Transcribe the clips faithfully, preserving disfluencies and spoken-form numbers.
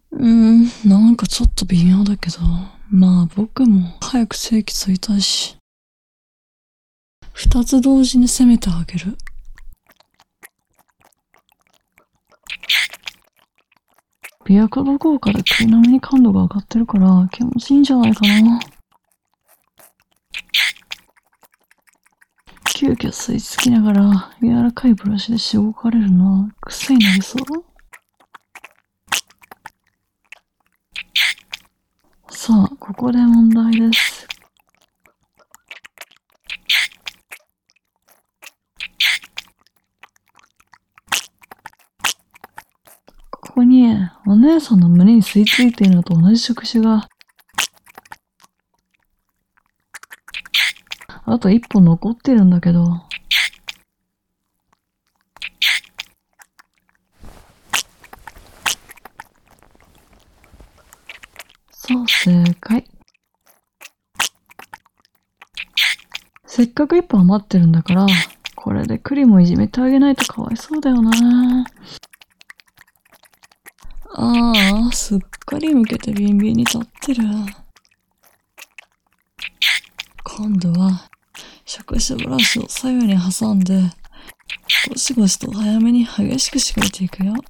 うーん、なんかちょっと微妙だけど、まあ僕も早く正規ついたいし、二つ同時に攻めてあげる。琵琶湖の効果で食い並みに感度が上がってるから気持ちいいんじゃないかな。急遽吸い付きながら柔らかいブラシでしごかれるのは癖になりそう。さあ、ここで問題です。ここにお姉さんの胸に吸い付いているのと同じ触手があと一本残ってるんだけど。そう、正解。せっかく一本余ってるんだから、これでクリもいじめてあげないとかわいそうだよな。ああ、すっかり向けてビンビンに立ってる。今度は、触手ブラシを左右に挟んで、ゴシゴシと早めに激しくしごいていくよ。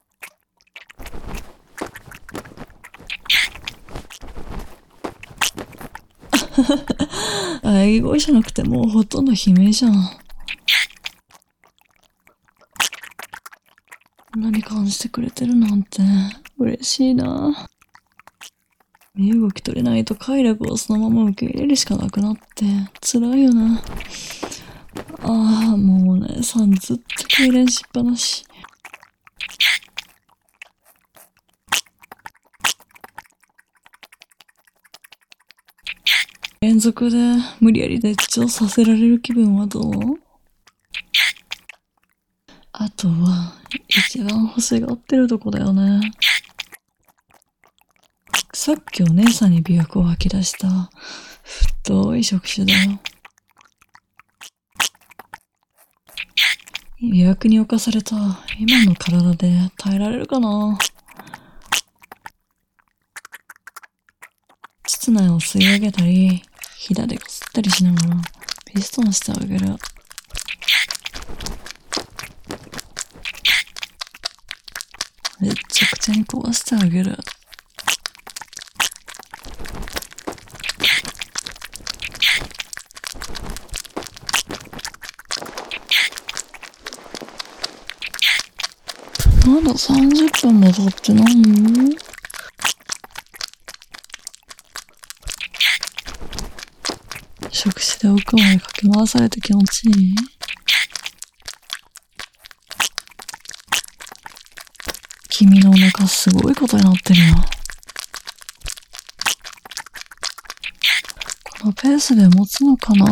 喘ぎ声じゃなくてもうほとんど悲鳴じゃん。こんなに感じてくれてるなんて嬉しいな。身動き取れないと快楽をそのまま受け入れるしかなくなって辛いよな。ああ、もうお姉さんずっと痙攣しっぱなし。連続で無理やり熱調させられる気分はどう？あとは一番欲しがってるとこだよね。さっきお姉さんに琵琶湖を吐き出した太い触手だよ。疑惑に侵された今の体で耐えられるかな。膣内を吸い上げたりひだでこすったりしながらピストンしてあげる。めっちゃくちゃに壊してあげる。まださんじゅっぷんも経ってないの？触手で奥までかき回されて気持ちいい？君のお腹すごいことになってるよ。このペースで持つのかな？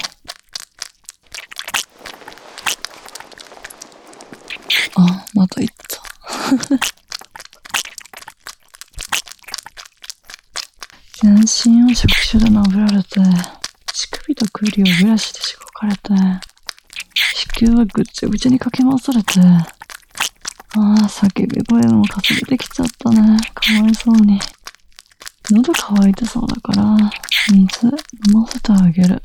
あ、また行った。全身を触手で殴られて、乳首とクリをブラシでしごかれて、子宮はぐっちゃぐちゃにかき回されて、ああ、叫び声もかすれてきちゃったね。かわいそうに。喉乾いてそうだから、水飲ませてあげる。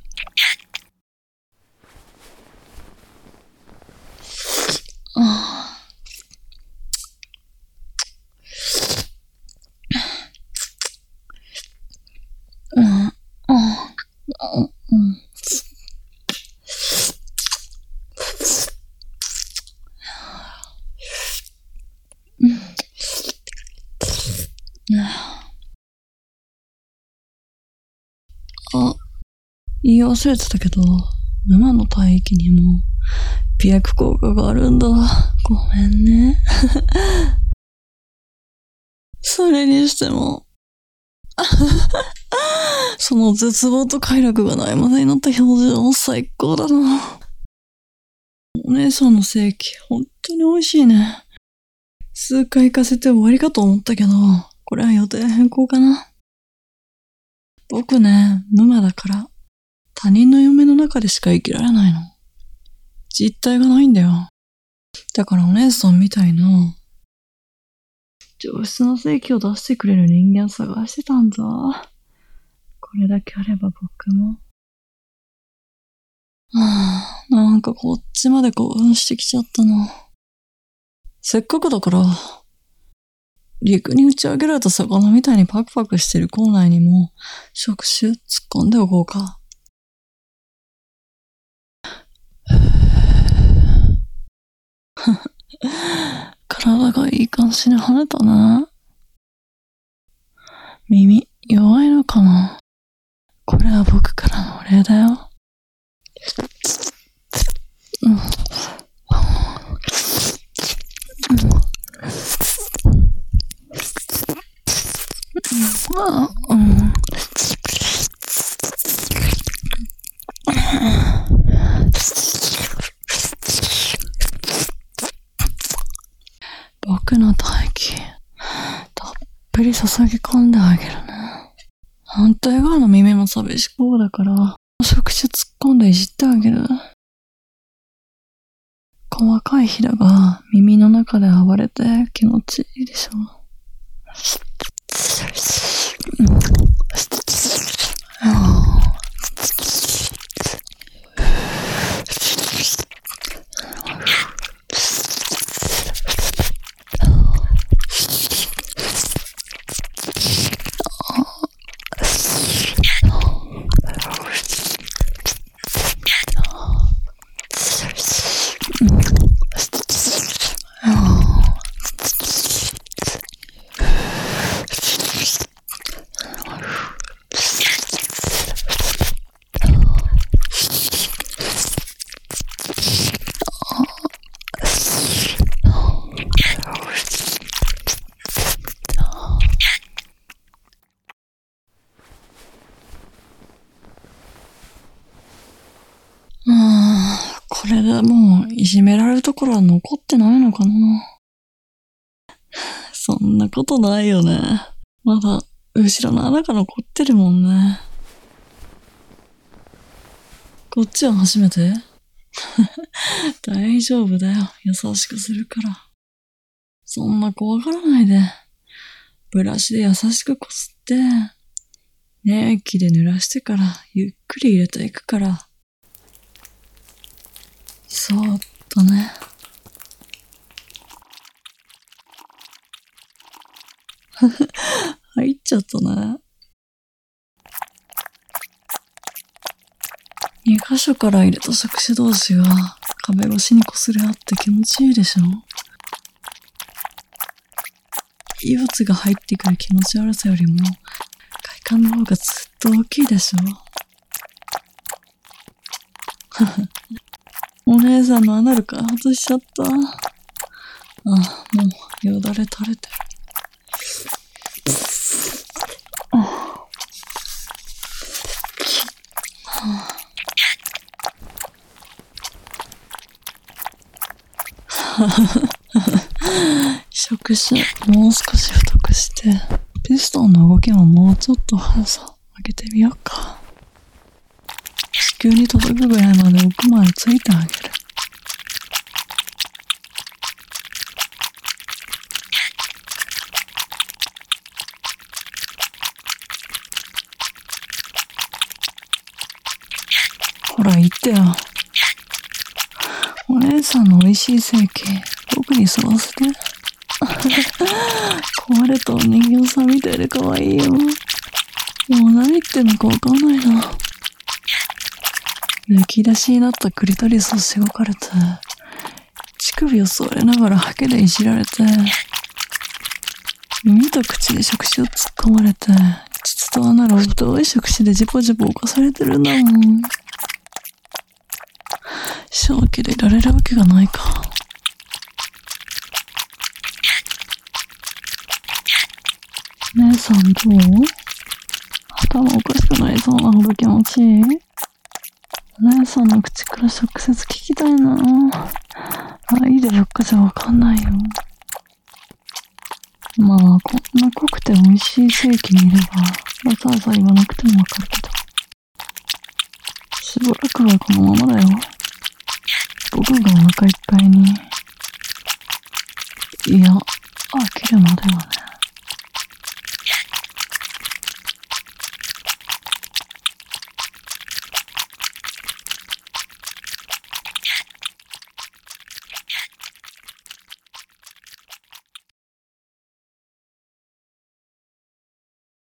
ああ。うん、うん、うん。あ、言い忘れてたけど、沼の体液にも美薬効果があるんだ。ごめんね。それにしても、その絶望と快楽がないまでになった表情も最高だな。お姉さんの正規、本当に美味しいね。数回行かせて終わりかと思ったけど、これは予定変更かな。僕ね、沼だから、他人の夢の中でしか生きられないの。実体がないんだよ。だからお姉さんみたいな、 上質な正規を出してくれる人間探してたんだ。これだけあれば僕も。はぁ、なんかこっちまで興奮してきちゃったな。せっかくだから、陸に打ち上げられた魚みたいにパクパクしてる校内にも、触手突っ込んでおこうか。体がいい感じに跳ねたな。耳弱いのかな。これは僕からのお礼だよ。うん。うん。あ、うん。僕の唾液、たっぷり注ぎ込んであげるね。反対側の耳も寂しそうだから、触手突っ込んでいじってあげる。細かいひだが耳の中で暴れて気持ちいいでしょ。うん。これでもういじめられるところは残ってないのかな。そんなことないよね。まだ後ろの穴が残ってるもんね。こっちは初めて？大丈夫だよ。優しくするから。そんな怖がらないで。ブラシで優しくこすって、粘液で濡らしてからゆっくり入れていくから。そうだね。入っちゃったね。に箇所から入れた触手同士が壁越しに擦れ合って気持ちいいでしょ。異物が入ってくる気持ち悪さよりも快感の方がずっと大きいでしょ。お姉さんのアナルから外しちゃった。あ、もうよだれ垂れてる。触手もう少し太くして、ピストンの動きももうちょっと速さ上げてみようか。地球に届くぐらいまで奥までついてあげる。ほら言ってよ。お姉さんの美味しい正規、僕に吸わせて。壊れたお人形さんみたいで可愛いよ。もう何言ってんのかわかんないな。むき出しになったクリトリスをしごかれて、乳首を吸われながらハケでいじられて、耳と口で触手を突っ込まれて、膣と穴が太い触手でジポジポ犯されてるんだもん。正気でいられるわけがないか。姉さんどう？頭おかしくなりそうなほど気持ちいい？姉さんの口から直接聞きたいな。愛でばっかじゃわかんないよ。まあ、こんな濃くて美味しい正規にいれば、わざわざ言わなくてもわかるけど。しばらくはこのままだよ。僕がお腹いっぱいに。いや、開きるのではない。